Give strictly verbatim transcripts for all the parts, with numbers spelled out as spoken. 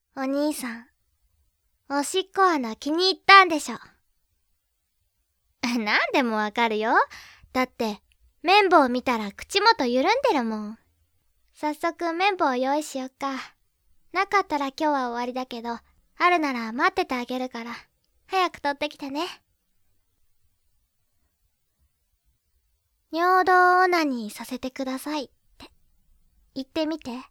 お兄さん、おしっこ穴気に入ったんでしょ。なんでもわかるよ。だって綿棒見たら口元緩んでるもん。早速綿棒用意しよっか。なかったら今日は終わりだけど、あるなら待っててあげるから早く取ってきてね。尿道オナニーさせてくださいって言ってみて。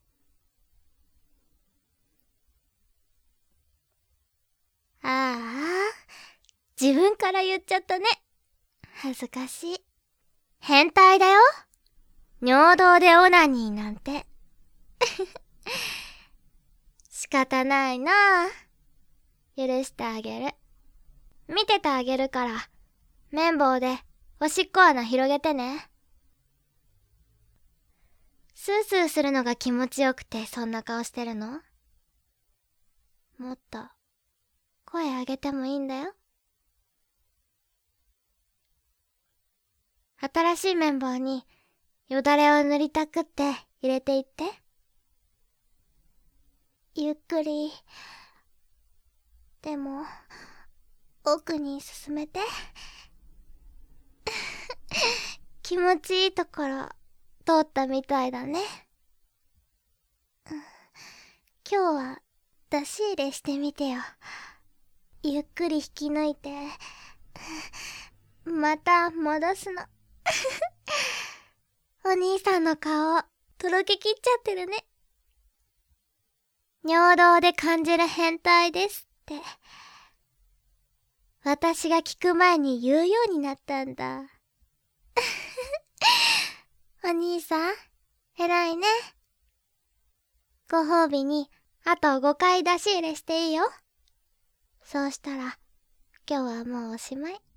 ああ、自分から言っちゃったね。恥ずかしい。変態だよ。尿道でオナニーなんて。仕方ないなあ。許してあげる。見ててあげるから、綿棒でおしっこ穴広げてね。スースーするのが気持ちよくてそんな顔してるの？もっと声上げてもいいんだよ。新しい綿棒によだれを塗りたくって入れていって。ゆっくり。でも奥に進めて。気持ちいいところ通ったみたいだね。今日は出し入れしてみてよ。ゆっくり引き抜いてまた戻すの。お兄さんの顔とろけきっちゃってるね。尿道で感じる変態ですって私が聞く前に言うようになったんだ。お兄さん偉いね。ご褒美にあとごかい出し入れしていいよ。そうしたら今日はもうおしまい。